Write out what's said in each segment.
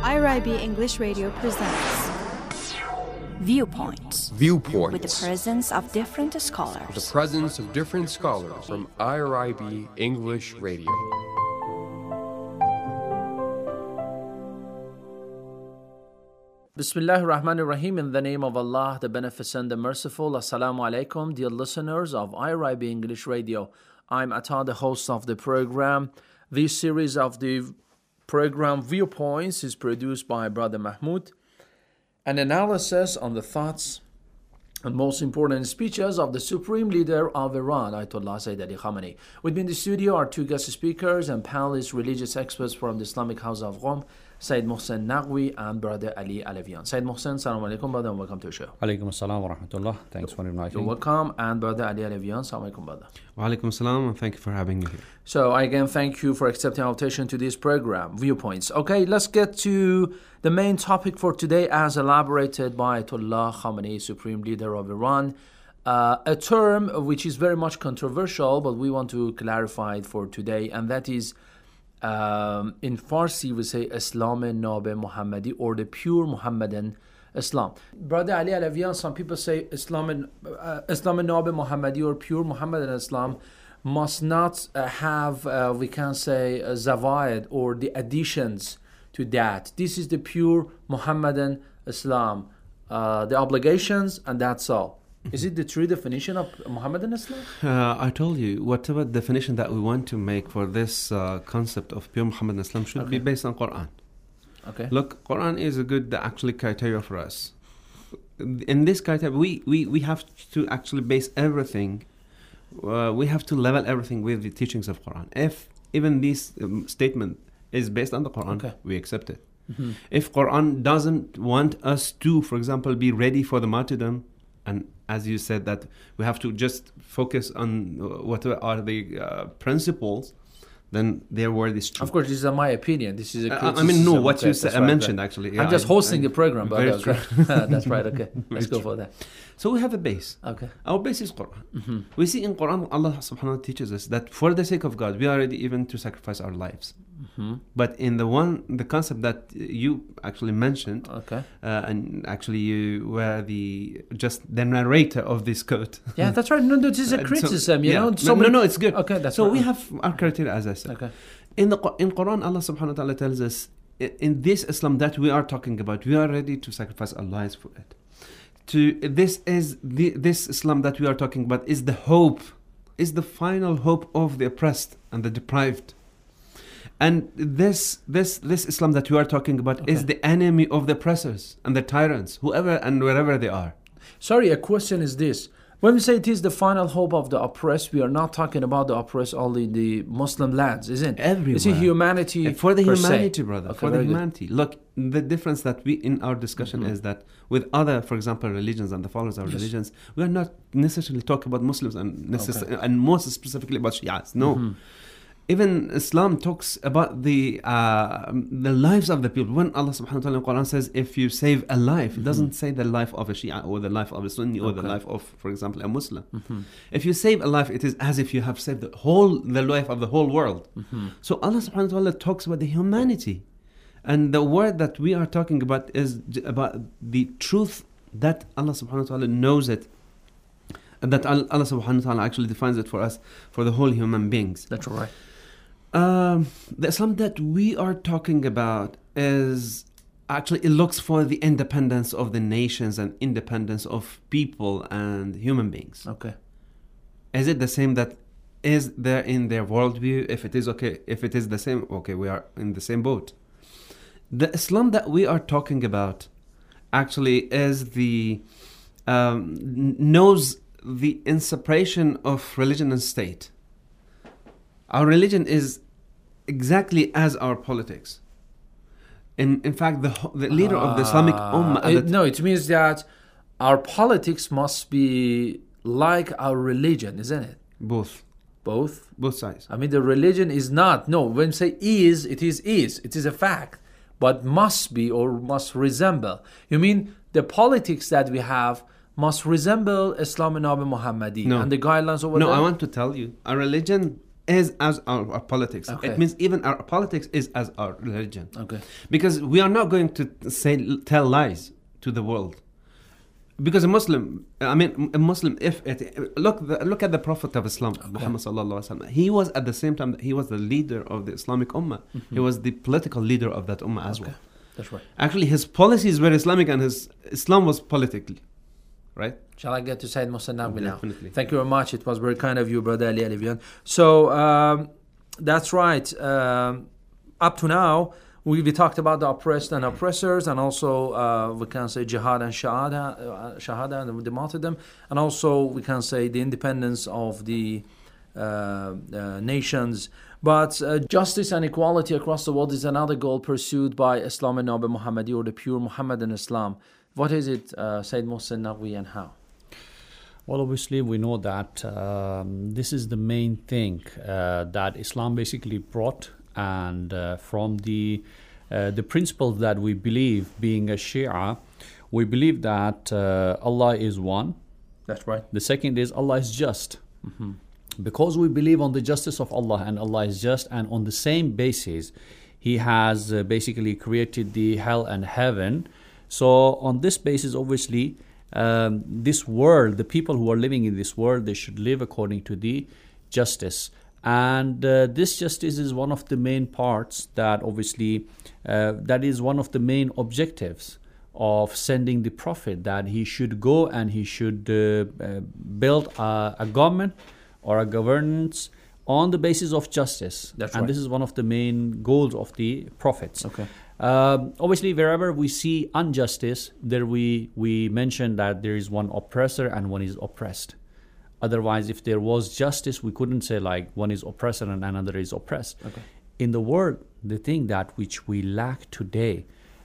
IRIB English Radio presents Viewpoints. Viewpoints. With the presence of different scholars. The presence of different scholars from IRIB English Radio. Bismillah ar-Rahman ar-Rahim. In the name of Allah, the Beneficent, the Merciful. Assalamu alaikum, dear listeners of IRIB English Radio. I'm Atta, the host of the program. This series of the program Viewpoints is produced by Brother Mahmoud. An analysis on the thoughts and most important speeches of the Supreme Leader of Iran, Ayatollah Sayyid Ali Khamenei. With me in the studio are two guest speakers and panelists, religious experts from the Islamic House of Qom, Sayyid Mohsen Naqvi and Brother Ali Alevian. Sayyid Mohsen, Assalamu alaikum, brother, and welcome to the show. Alaikum assalam wa rahmatullah. Thanks for inviting You're me. welcome. And Brother Ali Alevian, Assalamu alaikum, brother. Wa alaikum assalam, and thank you for having me here. So again, thank you for accepting our invitation to this program, Viewpoints. Okay, let's get to the main topic for today as elaborated by Ayatollah Khamenei, Supreme Leader of Iran. A term which is very much controversial, but we want to clarify it for today, and that is in Farsi we say Islam Nab Muhammadi, or the pure Muhammadan Islam. Brother Ali Alevian, some people say Islam Nab Muhammadi or pure Muhammadan Islam must not have, we can say, Zawaid or the additions to that. This is the pure Muhammadan Islam, the obligations, and that's all. Is it the true definition of Muhammadan Islam? I told you, whatever definition that we want to make for this concept of pure Muhammadan Islam should be based on Quran. Okay. Look, Quran is a good actually criteria for us. In this criteria, we have to actually base everything. We have to level everything with the teachings of Quran. If even this statement is based on the Quran, we accept it. Mm-hmm. If Quran doesn't want us to, for example, be ready for the martyrdom, and as you said that we have to just focus on what are the principles, then their word is true. Of course, this is my opinion. This is a criticism. I mean, no, what you said, right, mentioned right. actually. Yeah, I'm just hosting the program, but very okay. That's right. Okay, let's go for that. So we have a base. Okay. Our base is Quran. Mm-hmm. We see in Quran, Allah subhanahu wa ta'ala teaches us that for the sake of God, we are ready even to sacrifice our lives. Mm-hmm. But in the concept that you actually mentioned, and actually you were just the narrator of this quote. Yeah, that's right. No, this is a criticism, you know. No, it's good. Okay, that's so right. we have our criteria, as I said. Okay. In Quran, Allah subhanahu wa ta'ala tells us, in this Islam that we are talking about, we are ready to sacrifice our lives for it. This Islam that we are talking about is the hope, is the final hope of the oppressed and the deprived. And this Islam that we are talking about is the enemy of the oppressors and the tyrants, whoever and wherever they are. Sorry, a question is this. When we say it is the final hope of the oppressed, we are not talking about the oppressed only in the Muslim lands, isn't it? Everywhere. It's humanity for the humanity, se. brother. Okay, for the humanity. Look, the difference that we in our discussion is that with other, for example, religions and the followers of religions, we are not necessarily talking about Muslims and most specifically about Shias. No. Mm-hmm. Even Islam talks about the lives of the people. When Allah subhanahu wa ta'ala in Quran says, if you save a life, it doesn't say the life of a Shia or the life of a Sunni or the life of, for example, a Muslim. Mm-hmm. If you save a life, it is as if you have saved the life of the whole world. Mm-hmm. So Allah subhanahu wa ta'ala talks about the humanity. And the word that we are talking about is about the truth that Allah subhanahu wa ta'ala knows it. And that Allah subhanahu wa ta'ala actually defines it for us, for the whole human beings. That's right. The Islam that we are talking about is actually, it looks for the independence of the nations and independence of people and human beings. Okay. Is it the same that is there in their worldview? If it is okay, if it is the same, okay, we are in the same boat. The Islam that we are talking about actually is knows the inseparation of religion and state. Our religion is exactly as our politics. In fact, the leader of the Islamic Ummah... it means that our politics must be like our religion, isn't it? Both sides. I mean, the religion is not... No, when we say is, it is a fact. But must be or must resemble. You mean the politics that we have must resemble Islam and Nabi Muhammadi and the guidelines over there? No, I want to tell you, our religion is as our politics. Okay. It means even our politics is as our religion. Okay. Because we are not going to tell lies to the world. Because a Muslim, look at the Prophet of Islam, Muhammad sallallahu alaihi wasallam. He was at the same time, he was the leader of the Islamic Ummah. He was the political leader of that Ummah as well. That's right. Actually, his policies were Islamic and his Islam was political, right? Shall I get to Sayyid Mohsen Naqvi now? Definitely. Thank you very much. It was very kind of you, Brother Ali Alivian. So, that's right. Up to now, we talked about the oppressed and oppressors, and also we can say jihad and shahada and the martyrdom, and also we can say the independence of the nations. But justice and equality across the world is another goal pursued by Islam and Nabi Muhammadi, or the pure Muhammadan Islam. What is it, Sayyid Mohsen Naqvi, and how? Well, obviously, we know that this is the main thing that Islam basically brought, and from the principles that we believe, being a Shia, we believe that Allah is one. That's right. The second is Allah is just. Because we believe on the justice of Allah, and Allah is just, and on the same basis, He has basically created the hell and heaven. So on this basis, obviously, this world, the people who are living in this world, they should live according to the justice. And this justice is one of the main parts that obviously, that is one of the main objectives of sending the Prophet, that he should go and he should build a government or a governance on the basis of justice. That's and right. This is one of the main goals of the prophets. Okay. Obviously, wherever we see injustice, there we mention that there is one oppressor and one is oppressed. Otherwise, if there was justice, we couldn't say like one is oppressor and another is oppressed. Okay. In the world, the thing that which we lack today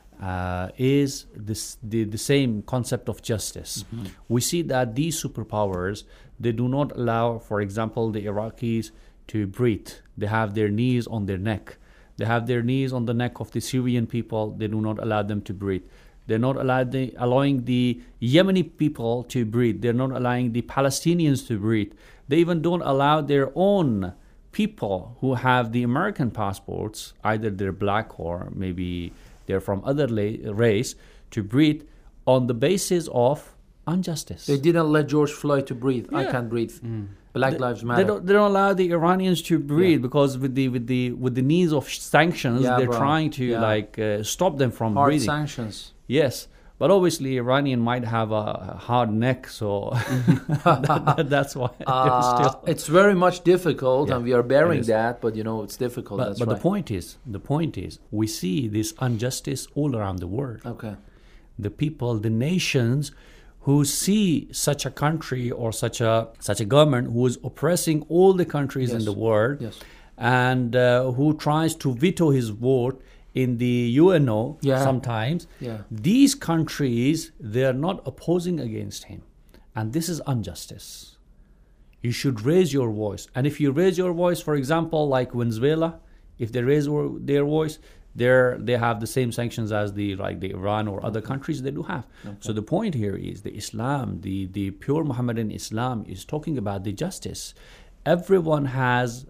is the same concept of justice. We see that these superpowers, they do not allow, for example, the Iraqis to breathe. They have their knees on their neck. They have their knees on the neck of the Syrian people. They do not allow them to breathe. They're not allowing the Yemeni people to breathe. They're not allowing the Palestinians to breathe. They even don't allow their own people who have the American passports, either they're black or maybe they're from other race, to breathe on the basis of injustice. They didn't let George Floyd to breathe. I Yeah. can't breathe. Black Lives Matter. They don't allow the Iranians to breathe because with the needs of sanctions, Yeah, they're bro. trying to stop them from Hard breathing. sanctions. Yes, but obviously Iranian might have a hard neck, so that's why they're still. It's very much difficult, Yeah, and we are bearing it is. that. But it's difficult. But That's the right. point is, we see this injustice all around the world. Okay. The people, the nations who see such a country or such a government who is oppressing all the countries in Yes. the world, Yes. and who tries to veto his vote in the UNO Yeah. sometimes, Yeah. these countries, they are not opposing against him. And this is injustice. You should raise your voice. And if you raise your voice, for example, like Venezuela, if they raise their voice, they have the same sanctions as the Iran or other countries they do have. Okay. So the point here is the Islam, the pure Muhammadan Islam is talking about the justice. Everyone has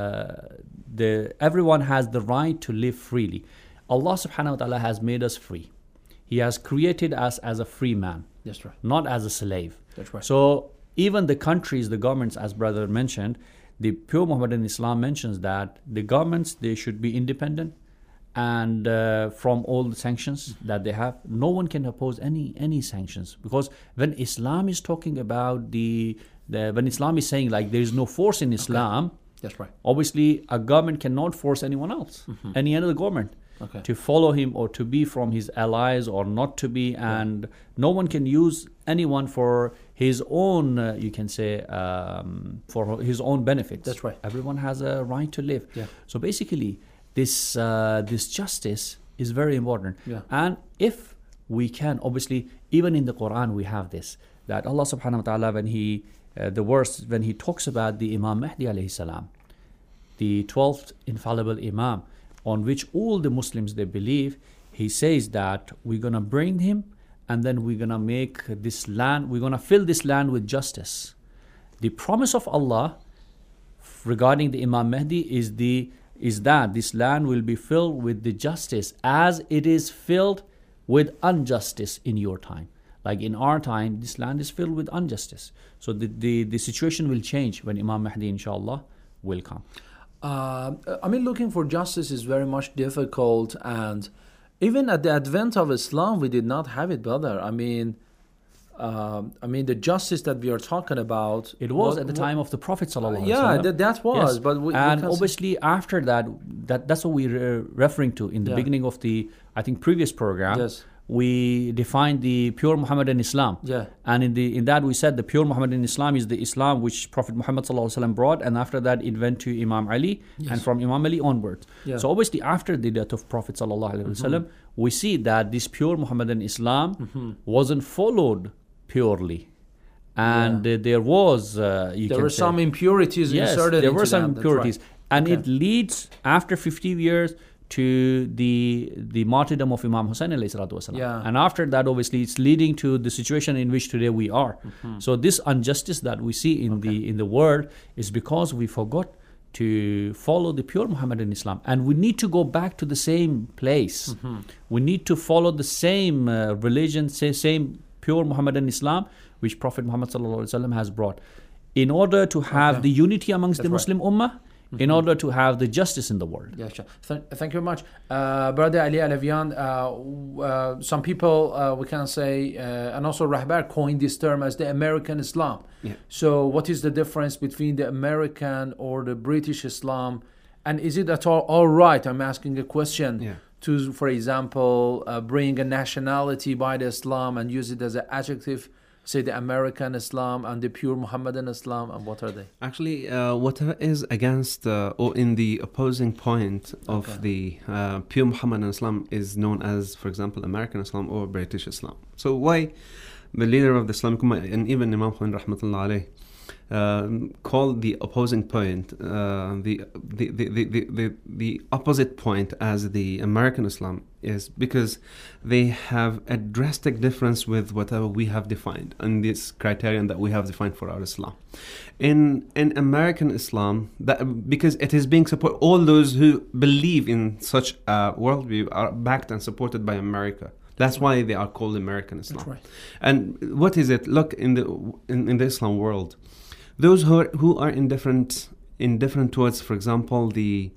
the right to live freely. Allah subhanahu wa ta'ala has made us free. He has created us as a free man, That's right. not as a slave. That's right. So even the countries, the governments, as brother mentioned, the pure Muhammadan Islam mentions that the governments, they should be independent and from all the sanctions that they have. No one can oppose any sanctions, because when Islam is talking about when Islam is saying like there is no force in Islam, That's right. obviously a government cannot force anyone else, any other government, Okay. to follow him or to be from his allies or not to be, and no one can use anyone for his own, you can say, for his own benefits. That's right. Everyone has a right to live. Yeah. So basically, this justice is very important. Yeah. And if we can, obviously, even in the Quran we have this, that Allah subhanahu wa ta'ala, when he when he talks about the Imam Mahdi alayhi salam, the 12th infallible Imam, on which all the Muslims they believe, he says that we're gonna bring him, and then we're gonna make this land, we're gonna fill this land with justice. The promise of Allah regarding the Imam Mahdi is that this land will be filled with the justice as it is filled with injustice in your time. Like in our time, this land is filled with injustice. So the situation will change when Imam Mahdi, inshallah, will come. Looking for justice is very much difficult, and even at the advent of Islam, we did not have it, brother. The justice that we are talking about, it was at the time of the Prophet sallallahu alaihi wasallam. Yeah, that was. Yes. But and obviously after that's what we're referring to in the beginning of the, I think, previous program. Yes. We defined the pure Muhammadan Islam. Yeah. And in that we said the pure Muhammadan Islam is the Islam which Prophet Muhammad sallallahu alaihi wasallam brought, and after that it went to Imam Ali, and from Imam Ali onwards. Yeah. So obviously after the death of Prophet sallallahu alaihi wasallam, we see that this pure Muhammadan Islam wasn't followed purely, and there was there were some impurities inserted. There were some them. impurities, right. And it leads after 50 years to the martyrdom of Imam Hussein alayhi salatu wasalam. Yeah. And after that, obviously, it's leading to the situation in which today we are. So this injustice that we see in the world is because we forgot to follow the pure Muhammadan Islam, and we need to go back to the same place. We need to follow the same religion, same pure Muhammadan Islam which Prophet Muhammad sallallahu alaihi wasallam has brought, in order to have the unity amongst the Muslim Ummah, in order to have the justice in the world. Yeah, sure. Thank you very much. Brother Ali Alavian, some people, we can say, and also Rahbar coined this term as the American Islam. Yeah. So what is the difference between the American or the British Islam? And is it at all right, I'm asking a question, to, for example, bring a nationality by the Islam and use it as an adjective, say the American Islam and the pure Muhammadan Islam, and what are they? Actually, whatever is against or in the opposing point of the pure Muhammadan Islam is known as, for example, American Islam or British Islam. So why the leader of the Islamic Ummah, and even Imam Khomeini rahmatullah alayh, called the opposing point, the opposite point as the American Islam, is because they have a drastic difference with whatever we have defined and this criterion that we have defined for our Islam. In American Islam, because it is being supported, all those who believe in such a worldview are backed and supported by America. That's why they are called American Islam. That's right. And what is it? Look, in the Islam world, those who are indifferent towards, for example, the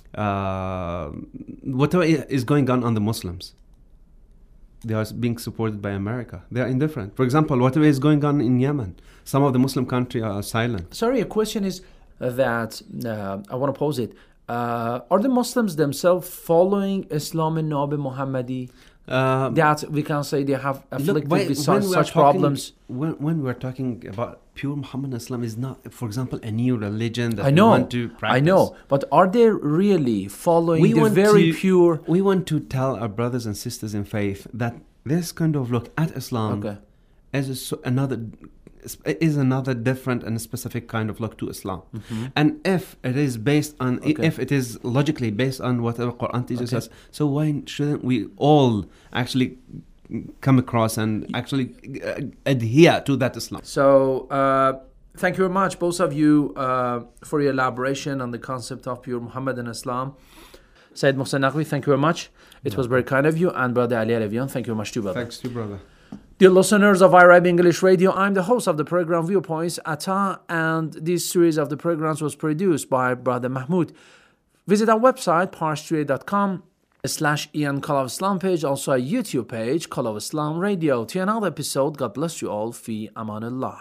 whatever is going on the Muslims, they are being supported by America. They are indifferent. For example, whatever is going on in Yemen, some of the Muslim countries are silent. Sorry, a question is that I want to pose it. Are the Muslims themselves following Islam and Nabi Muhammadi? That we can say they have afflicted with such problems. When we're talking about pure Muhammadan Islam, is not, for example, a new religion that I know, we want to practice. I know, but are they really following pure? We want to tell our brothers and sisters in faith that this kind of look at Islam is another different and specific kind of look to Islam. And if it is based on, if it is logically based on whatever Quran teaches us, so why shouldn't we all actually come across and actually adhere to that Islam? So thank you very much, both of you, for your elaboration on the concept of pure Muhammadan Islam. Sayyid Mohsen Naqvi, thank you very much. It was very kind of you. And Brother Ali Alavian, thank you very much too, brother. Thanks to brother. Dear listeners of IRIB English Radio, I'm the host of the program Viewpoints, Atta, and this series of the programs was produced by Brother Mahmoud. Visit our website, parstoday.com/Ian Call of Islam page, also our YouTube page, Call of Islam Radio. To another episode, God bless you all. Fi Amanullah.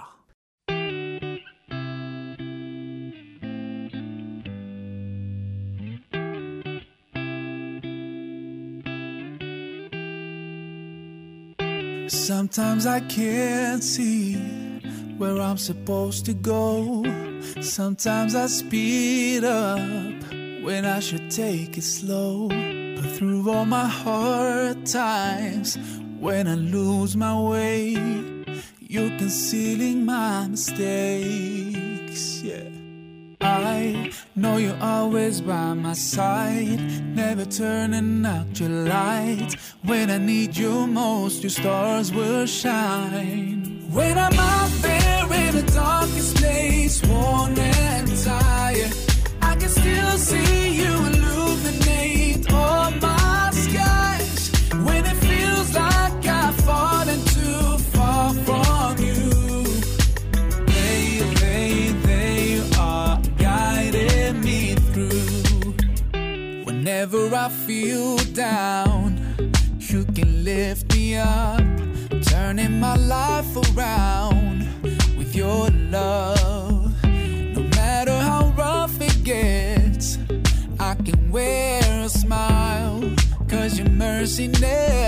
Sometimes I can't see where I'm supposed to go. Sometimes I speed up when I should take it slow. But through all my hard times, when I lose my way, you're concealing my mistakes, yeah. I know you're always by my side, never turning out your light. When I need you most, your stars will shine. When I'm out there in the darkest place, worn and tired, see you illuminate all my skies. When it feels like I've fallen too far from you, they are guiding me through. Whenever I feel down, you can lift me up, turning my life around with your love. No matter how rough it gets, I can wear a smile, 'cause your mercy never